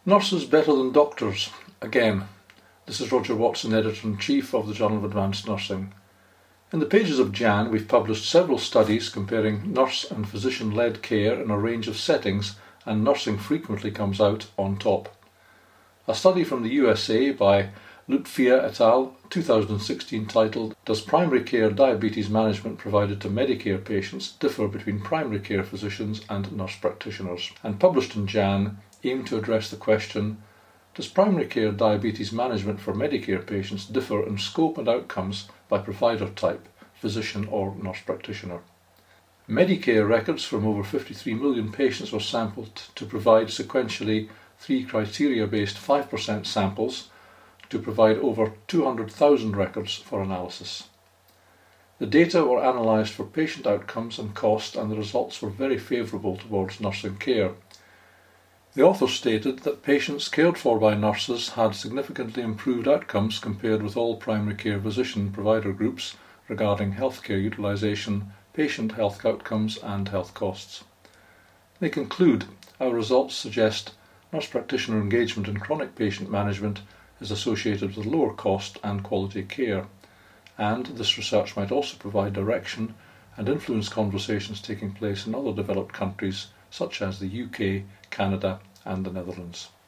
Nurses better than doctors? Again, this is Roger Watson, Editor-in-Chief of the Journal of Advanced Nursing. In the pages of JAN, we've published several studies comparing nurse and physician-led care in a range of settings, and nursing frequently comes out on top. A study from the USA by Lutfia et al. 2016 titled "Does Primary Care Diabetes Management Provided to Medicare Patients Differ Between Primary Care Physicians and Nurse Practitioners?" and published in JAN aimed to address the question, does primary care diabetes management for Medicare patients differ in scope and outcomes by provider type, physician or nurse practitioner? Medicare records from over 53 million patients were sampled to provide sequentially 3 criteria-based 5% samples to provide over 200,000 records for analysis. The data were analysed for patient outcomes and cost, and the results were very favourable towards nursing care. The authors stated that patients cared for by nurses had significantly improved outcomes compared with all primary care physician provider groups regarding healthcare utilisation, patient health outcomes and health costs. They conclude, our results suggest nurse practitioner engagement in chronic patient management is associated with lower cost and quality care, and this research might also provide direction and influence conversations taking place in other developed countries such as the UK, Canada and the Netherlands.